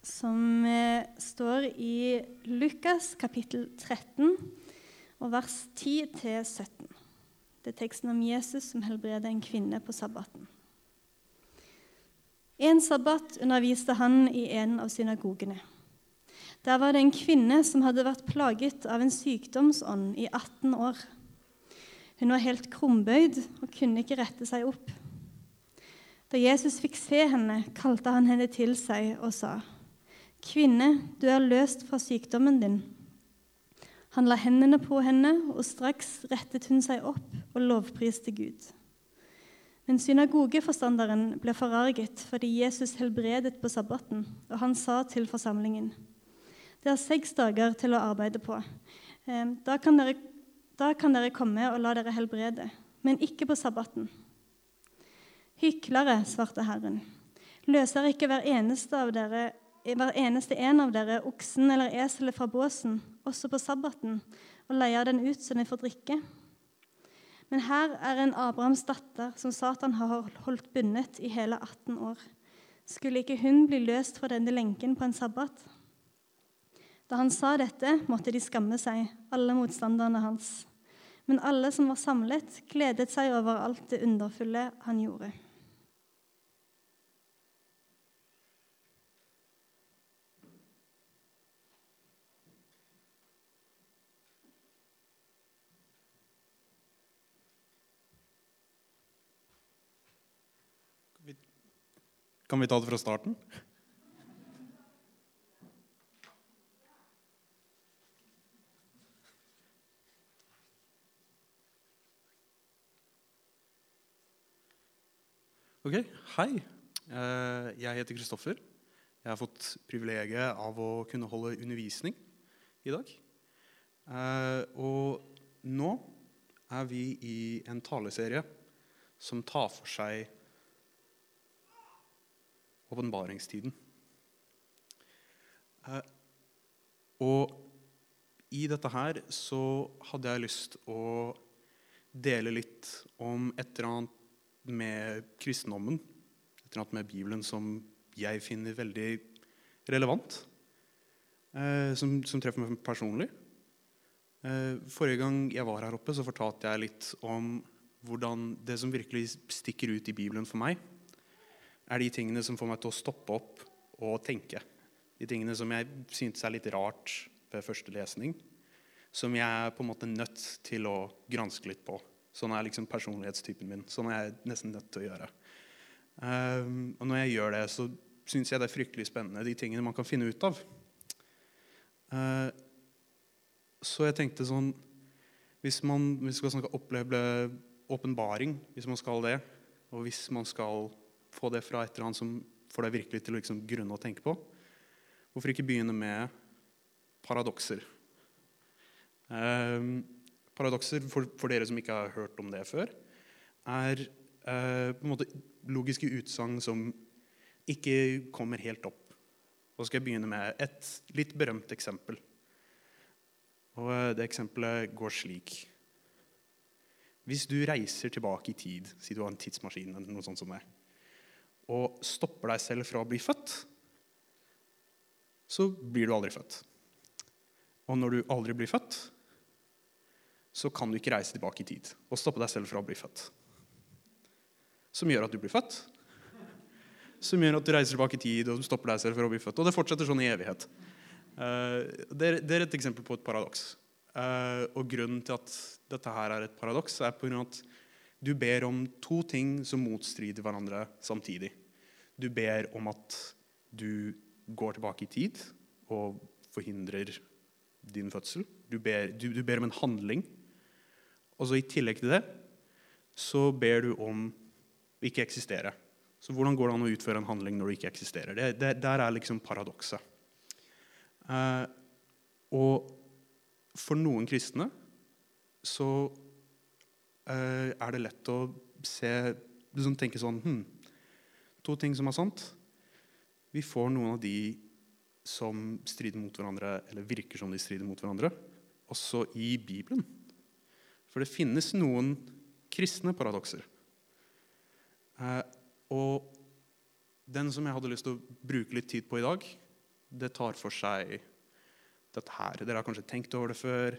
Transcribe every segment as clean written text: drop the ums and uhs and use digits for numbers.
som står i Lukas kapittel 13 og vers 10-17. Det er teksten om Jesus som helbreder en kvinne på sabbaten. En sabbat underviste han i en av synagogene. Der var det en kvinne som hadde vært plaget av en sykdomsånd i 18 år. Hun var helt krumbøyd og kunne ikke rette seg opp. Da Jesus fikk se henne, kalte han henne til seg og sa: «Kvinne, du er løst fra sykdommen din.» Han la hendene på henne, og straks rettet hun seg opp og lovpriste Gud. Men synagogeforstanderen ble forarget fordi Jesus helbredet på sabbaten, og han sa til forsamlingen: «Det er 6 dager til å arbeide på. Da kan dere komme og la dere helbrede, men ikke på sabbaten.» «Hyklere», svarte Herren, «løser ikke hver eneste en av dere oksen eller eselet fra båsen, også på sabbaten, og leier den ut så den får drikke? Men her er en Abrahams datter som Satan har holdt bundet i hele 18 år. Skulle ikke hun bli løst fra denne lenken på en sabbat?» Da han sa dette, måtte de skamme seg, alle motstanderne hans. Men alle som var samlet, gledet seg over alt det underfulle han gjorde. Kan vi ta det fra starten? Ok, hei. Jeg heter Kristoffer. Jeg har fått privilegiet av å kunne holde undervisning i dag. Og nå er vi i en taleserie som tar for seg åpenbaringstiden. Og i dette her så hadde jeg lyst å dele litt om et eller annet med kristendommen, et eller annet med Bibelen som jeg finner veldig relevant, som treffer meg personlig. Forrige gang jeg var her oppe så fortalte jeg litt om hvordan det som virkelig stikker ut i Bibelen for meg, er de tingene som får meg til å stoppe opp og tenke. De tingene som jeg synes er litt rart ved første lesning, som jeg er på en måte nødt til å granske litt på. Sånn er liksom personlighetstypen min. Sånn er jeg nesten nødt til å gjøre. Og når jeg gjør det, så synes jeg det er fryktelig spennende, de tingene man kan finne ut av. Så jeg tenkte sånn, hvis man skal oppleve åpenbaring, hvis man skal det, og hvis man skal få det fra et eller annet som får deg virkelig til å liksom grunne å tenke på, hvorfor ikke begynne med paradokser? Paradokser, for dere som ikke har hørt om det før, er på en måte logiske utsagn som ikke kommer helt opp. Og så skal jeg begynne med et litt berømt eksempel. Og det eksempelet går slik. Hvis du reiser tilbake i tid, si du har en tidsmaskin eller noe sånt som det, og stopper deg selv fra å bli født, så blir du aldri født. Og når du aldri blir født, så kan du ikke reise tilbake i tid og stoppe deg selv fra å bli født. Som gjør at du blir født, som gjør at du reiser tilbake i tid og stopper deg selv fra å bli født. Og det fortsetter sånn i evighet. Det er et eksempel på et paradoks. Og grunnen til at dette her er et paradoks er på grunn av at du ber om 2 ting som motstrider hverandre samtidig. Du ber om at du går tilbake i tid og forhindrer din fødsel. Du ber om en handling. Og så i tillegg til det, så ber du om å ikke eksistere. Så hvordan går det an å utføre en handling når du ikke eksisterer? Der er liksom paradokset. Og for noen kristne så er det lett å tenke sånn, 2 ting som er sant. Vi får noen av de som strider mot hverandre, eller virker som de strider mot hverandre, også i Bibelen. For det finnes noen kristne paradokser. Og den som jeg hadde lyst til å bruke litt tid på i dag, det tar for seg dette her. Dere har kanskje tenkt over det før.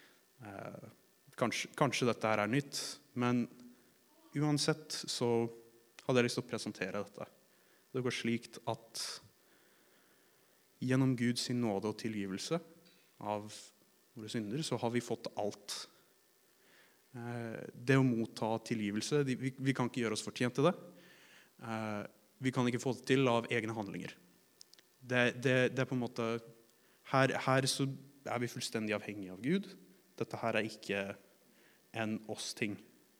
Kanskje dette her er nytt. Men uansett så hadde jeg lyst til å presentere dette. Det går slik at gjennom Guds nåde og tilgivelse av våre synder, så har vi fått alt. Det å motta tilgivelse, vi kan ikke gjøre oss fortjent til det. Vi kan ikke få det til av egne handlinger. Det er på en måte, her så er vi fullstendig avhengige av Gud. Dette her er ikke en oss-ting.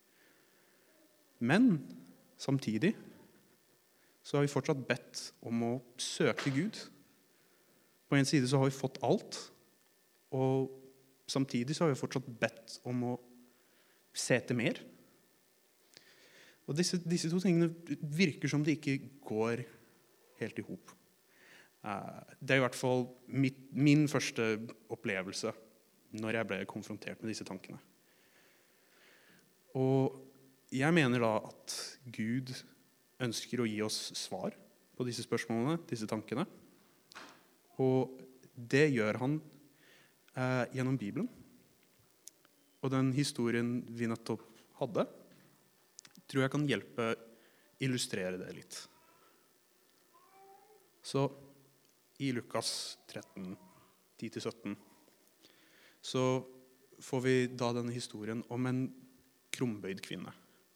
Men samtidig så har vi fortsatt bedt om å søke Gud. På en side så har vi fått alt, og samtidig så har vi fortsatt bedt om å se til mer. Og disse to tingene virker som de ikke går helt i hop. Det er i hvert fall min første opplevelse når jeg ble konfrontert med disse tankene. Og jeg mener da at Gud ønsker å gi oss svar på disse spørsmålene, disse tankene. Og det gjør han gjennom Bibelen. Og den historien vi nettopp hadde, tror jeg kan hjelpe illustrere det litt. Så i Lukas 13, 10-17, så får vi da denne historien om en krumbøyd kvinne.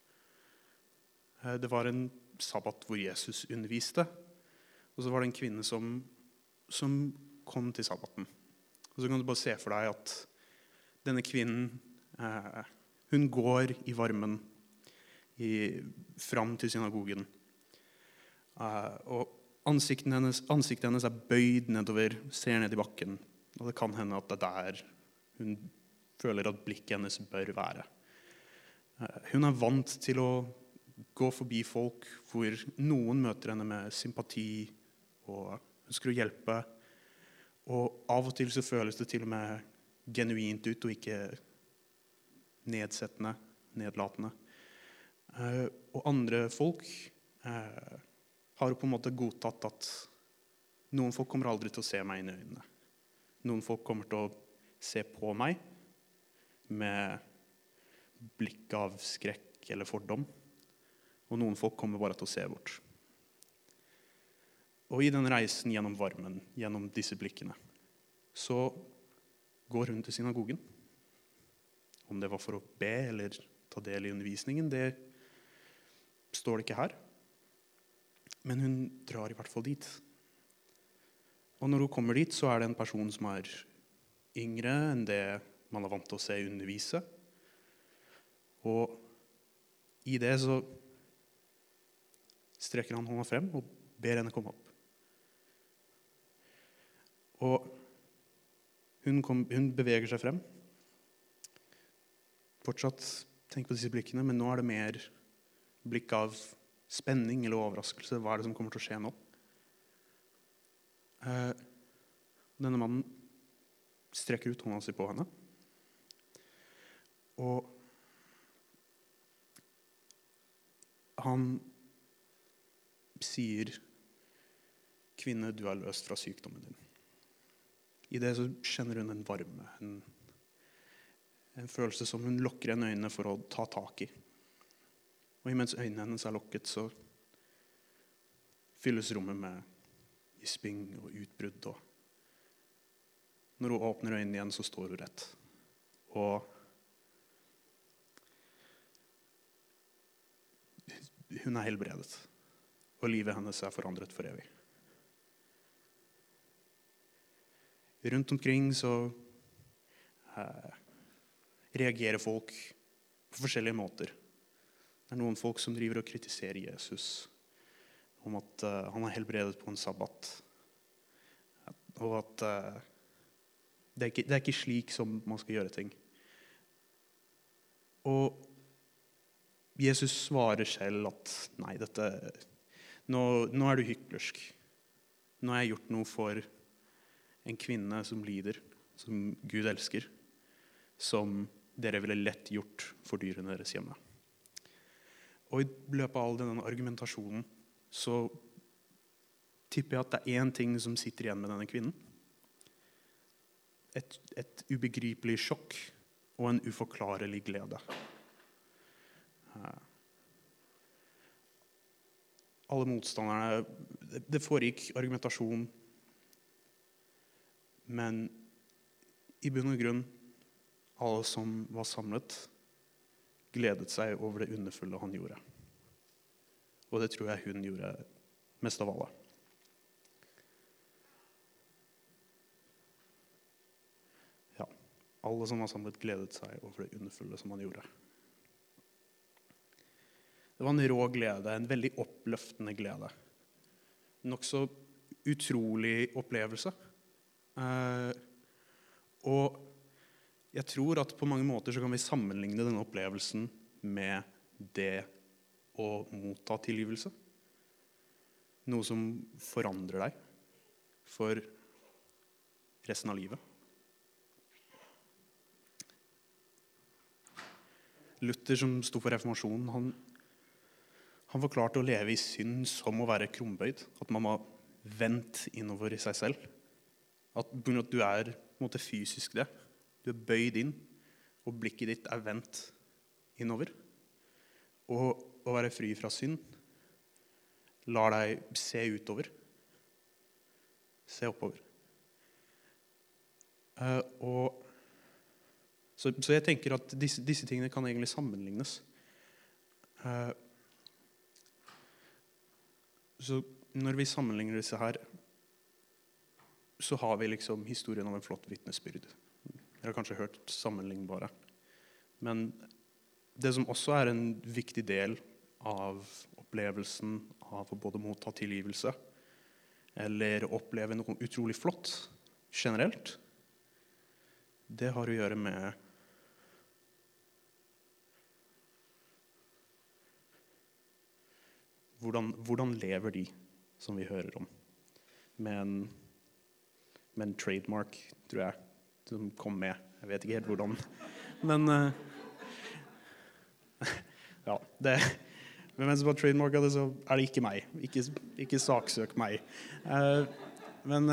Det var en sabbat hvor Jesus underviste, og så var det en kvinne som kom til sabbaten. Og så kan du bare se for deg at denne kvinnen, hun går i varmen fram til synagogen. Og ansiktet hennes er bøyd nedover, ser ned i bakken. Og det kan hende at det er der hun føler at blikket hennes bør være. Hun er vant til å gå forbi folk hvor noen møter henne med sympati og ønsker å hjelpe. Og av og til så føles det til og med genuint ut og ikke nedsettende, nedlatende. Og andre folk har på en måte godtatt at noen folk kommer aldri til å se meg inn i øynene. Noen folk kommer til å se på meg med blikk av skrekk eller fordom. Og noen folk kommer bare til å se bort. Og i den reisen gjennom varmen, gjennom disse blikkene, så går hun til synagogen. Om det var for å be eller ta del i undervisningen, det står det ikke her. Men hun drar i hvert fall dit. Og når hun kommer dit, så er det en person som er yngre enn det man er vant til å se undervise. Og i det så strekker han hånda frem og ber henne komme opp. Og hun beveger seg frem. Fortsatt tenk på disse blikkene, men nå er det mer blikk av spenning eller overraskelse. Hva er det som kommer til å skje nå? Denne mannen strekker ut hånda si på henne. Og han sier, kvinne, du er løst fra sykdommen din. I det så kjenner hun en varme, en følelse som hun lukker igjen øynene for å ta tak i. Og imens øynene hennes er lukket, så fylles rommet med gisping og utbrudd. Og når hun åpner øynene igjen, så står hun rett. Og hun er helbredet. Og livet hennes er forandret for evig. Rundt omkring så reagerer folk på forskjellige måter. Det er noen folk som driver og kritiserer Jesus om at han er helbredet på en sabbat. Og at det er ikke slik som man skal gjøre ting. Og Jesus svarer selv at nei, nå er du hyklersk. Nå har jeg gjort noe for en kvinne som lider, som Gud elsker, som dere ville lett gjort for dyrene deres hjemme. Og i løpet av all denne argumentasjonen så tipper jeg at det er én ting som sitter igjen med denne kvinnen. Et ubegripelig sjokk og en uforklarlig glede. Alle motstanderne, det foregikk argumentasjon, men i bunn og grunn, alle som var samlet, gledet seg over det underfulle han gjorde. Og det tror jeg hun gjorde mest av alle. Alle som var samlet gledet seg over det underfulle som han gjorde. Det var en rå glede, en veldig oppløftende glede. En også utrolig opplevelse. Og jeg tror at på mange måter så kan vi sammenligne denne opplevelsen med det å motta tilgivelse. Noe som forandrer deg for resten av livet. Luther, som sto for reformasjonen, han forklarte å leve i synd som å være krumbøyd. At man var vendt innover i seg selv. At du er på en måte fysisk det. Du er bøyd inn, og blikket ditt er vendt innover. Og å være fri fra synd lar deg se utover. Se oppover. Så jeg tenker at disse tingene kan egentlig sammenlignes. Så når vi sammenligner disse her, så har vi liksom historien om en flott vitnesbyrd. Dere har kanskje hørt sammenlignbare. Men det som også er en viktig del av opplevelsen av å både motta tilgivelse eller oppleve noe utrolig flott generelt, det har å gjøre med hvordan lever de som vi hører om. Med en trademark, tror jeg, som kom med. Jeg vet ikke helt hvordan. Men ja, men mens det var trademark av det, så er det ikke meg. Ikke saksøk meg. Men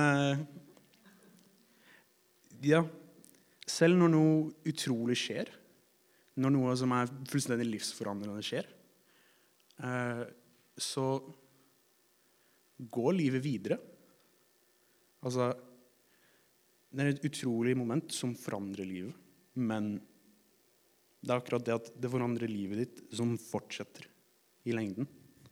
ja, selv når noe utrolig skjer, når noe som er fullstendig livsforandrende skjer, så går livet videre. Altså, det er et utrolig moment som forandrer livet, men det er akkurat det at det forandrer livet ditt som fortsetter i lengden.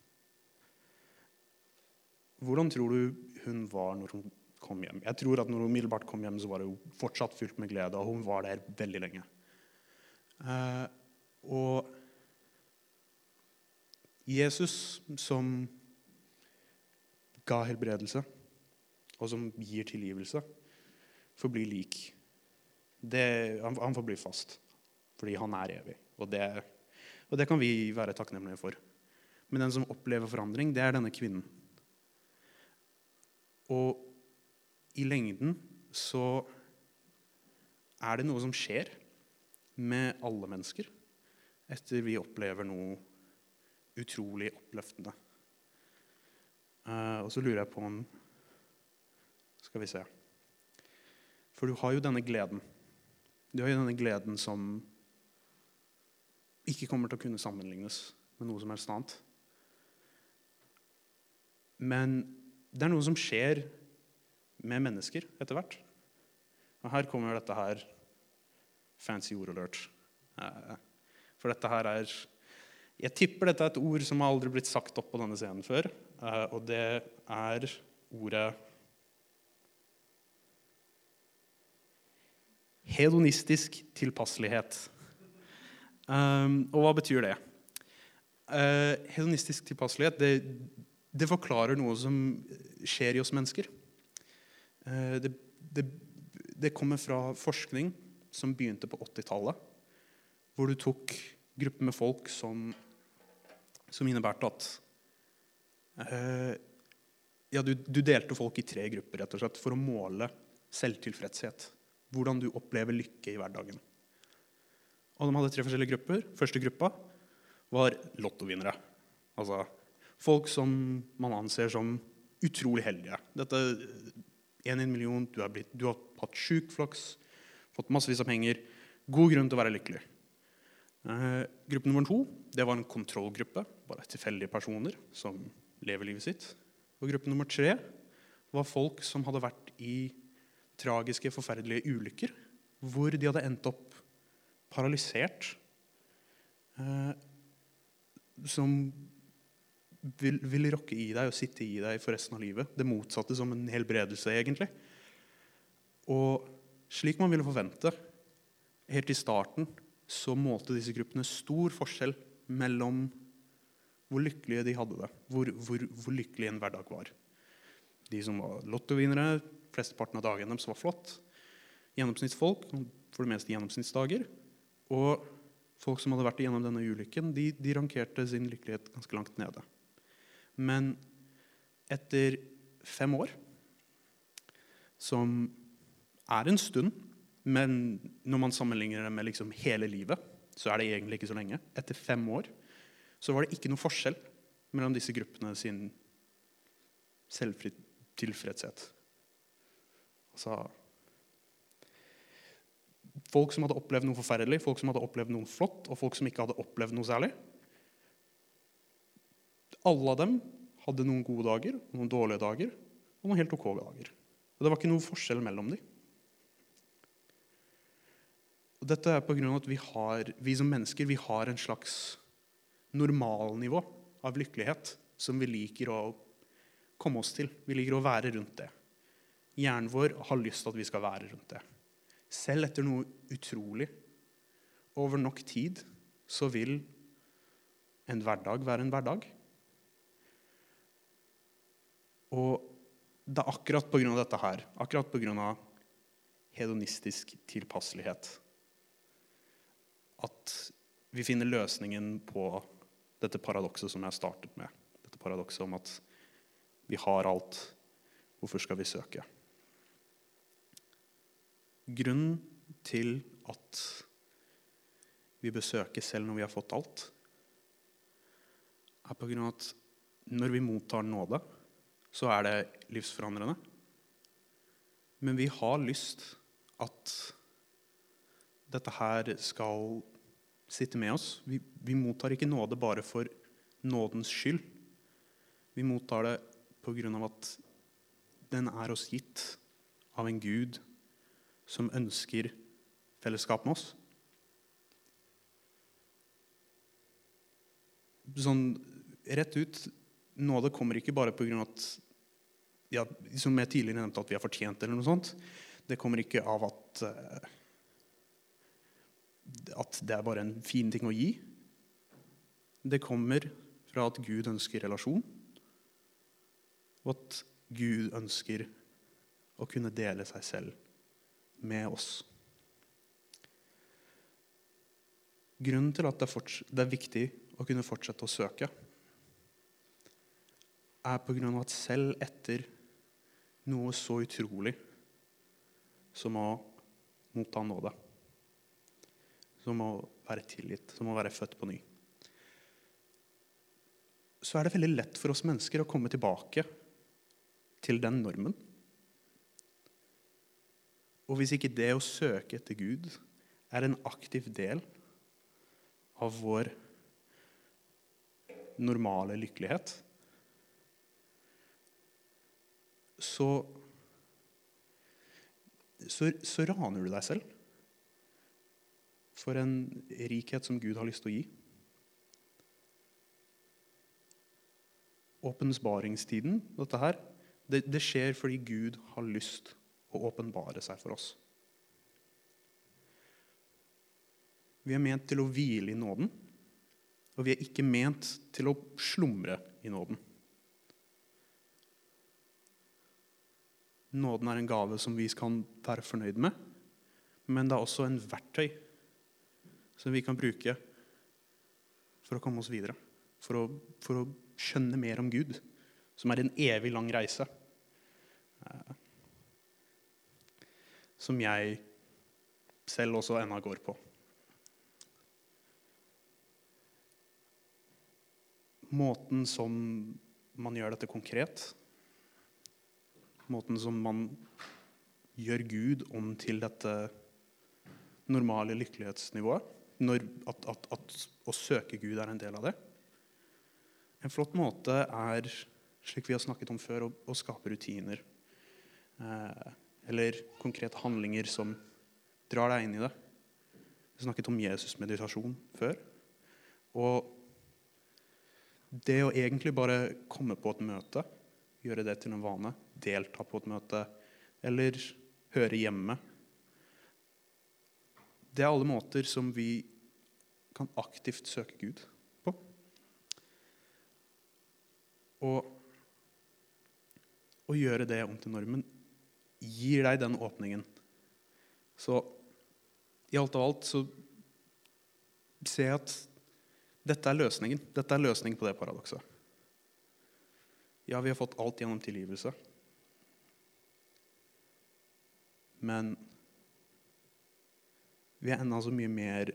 Hvordan tror du hun var når hun kom hjem? Jeg tror at når hun umiddelbart kom hjem, så var hun fortsatt fylt med glede, og hun var der veldig lenge. Og Jesus, som ga helbredelse, og som gir tilgivelse, forblir lik. Han forblir fast, fordi han er evig. Og det kan vi være takknemlige for. Men den som opplever forandring, det er denne kvinnen. Og i lengden så er det noe som skjer med alle mennesker etter vi opplever noe utrolig oppløftende. Og så lurer jeg på om, skal vi se, for du har jo denne gleden. Du har jo denne gleden som ikke kommer til å kunne sammenlignes med noe som helst annet. Men det er noe som skjer med mennesker etter hvert. Og her kommer dette her fancy ord alert. For dette her jeg tipper dette er et ord som aldri har blitt sagt opp på denne scenen før, og det er ordet hedonistisk tilpasselighet. Og hva betyr det? Hedonistisk tilpasselighet, det forklarer noe som skjer i oss mennesker. Det kommer fra forskning som begynte på 80-tallet, hvor du tok grupper med folk som innebærte at du delte folk i 3 grupper, rett og slett, for å måle selvtilfredshet. Hvordan du opplever lykke i hverdagen. Og de hadde 3 forskjellige grupper. Første gruppa var lottovinnere. Altså folk som man anser som utrolig heldige. Dette 1 i en million, du har hatt sykt flaks, fått massevis av penger, god grunn til å være lykkelig. Gruppe nummer 2, det var en kontrollgruppe, bare tilfeldige personer som lever livet sitt. Og gruppe nummer 3 var folk som hadde vært i tragiske, forferdelige ulykker, hvor de hadde endt opp paralysert, som vil rokke i deg og sitte i deg for resten av livet. Det motsatte som en helbredelse, egentlig. Og slik man ville forvente, helt i starten, så målte disse gruppene stor forskjell mellom hvor lykkelige de hadde det, hvor lykkelig en hverdag var. De som var lottovinnere, flesteparten av dagene deres var flott. Gjennomsnittsfolk, for det meste gjennomsnittsdager. Og folk som hadde vært igjennom denne ulykken, de rankerte sin lykkelighet ganske langt nede. Men etter 5 år, som er en stund, men når man sammenligner det med liksom hele livet, så er det egentlig ikke så lenge. Etter 5 år, så var det ikke noe forskjell mellom disse gruppene sin selvtilfredshet. Altså, folk som hadde opplevd noe forferdelig, folk som hadde opplevd noe flott, og folk som ikke hadde opplevd noe særlig. Alle av dem hadde noen gode dager, noen dårlige dager, og noen helt ok dager. Og det var ikke noe forskjell mellom dem. Og dette er på grunn av at vi som mennesker, vi har en slags normalnivå av lykkelighet som vi liker å komme oss til. Vi liker å være rundt det. Hjernen vår har lyst til at vi skal være rundt det. Selv etter noe utrolig, over nok tid, så vil en hverdag være en hverdag. Og det er akkurat på grunn av dette her, akkurat på grunn av hedonistisk tilpasselighet, at vi finner løsningen på dette paradokset som jeg startet med. Dette paradokset om at vi har alt, hvorfor skal vi søke? Grunnen til at vi bør søke selv når vi har fått alt, er på grunn av at når vi mottar nåde, så er det livsforandrende. Men vi har lyst at dette her skal sitte med oss. Vi mottar ikke nåde bare for nådens skyld. Vi mottar det på grunn av at den er oss gitt av en Gud som ønsker fellesskap med oss. Sånn rett ut, nåde kommer ikke bare på grunn av at, ja, som jeg tidligere nevnte, at vi har fortjent eller noe sånt. Det kommer ikke av at det er bare en fin ting å gi. Det kommer fra at Gud ønsker relasjon, og at Gud ønsker å kunne dele seg selv med oss. Grunnen til at det er viktig å kunne fortsette å søke, er på grunn av at selv etter noe så utrolig som å motta nåde, som å være tilgitt, som å være født på ny, så er det veldig lett for oss mennesker å komme tilbake til den normen. Og hvis ikke det å søke etter Gud er en aktiv del av vår normale lykkelighet, så raner du deg selv for en rikhet som Gud har lyst til å gi. Åpenbaringstiden, dette her, det skjer fordi Gud har lyst å åpenbare seg for oss. Vi er ment til å hvile i nåden, og vi er ikke ment til å slumre i nåden. Nåden er en gave som vi kan være fornøyd med, men det er også en verktøy som vi kan bruke for å komme oss videre, for å skjønne mer om Gud, som er en evig lang reise, som jeg selv også ennå går på. Måten som man gjør dette konkret, måten som man gjør Gud om til dette normale lykkelighetsnivået, at å søke Gud er en del av det. En flott måte er, slik vi har snakket om før, å skape rutiner. Eller konkrete handlinger som drar deg inn i det. Vi har snakket om Jesus-meditasjon før. Og det å egentlig bare komme på et møte, gjøre det til en vane, delta på et møte, eller høre hjemme. Det er alle måter som vi kan aktivt søke Gud på. Og å gjøre det om til normen gir deg den åpningen. Så i alt og alt så ser jeg at dette er løsningen. Dette er løsningen på det paradokset. Ja, vi har fått alt gjennom tilgivelse. Men vi er enda så mye mer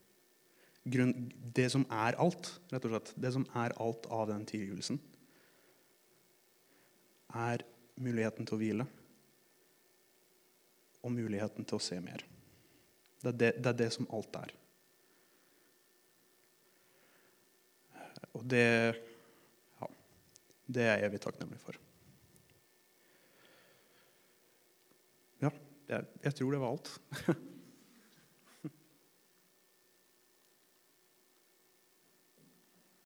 det som er alt, rett og slett. Det som er alt av den tilgivelsen, er muligheten til å hvile og muligheten til å se mer. Det er det som alt er. Og det er jeg evig takknemlig for. Ja, jeg tror det var alt.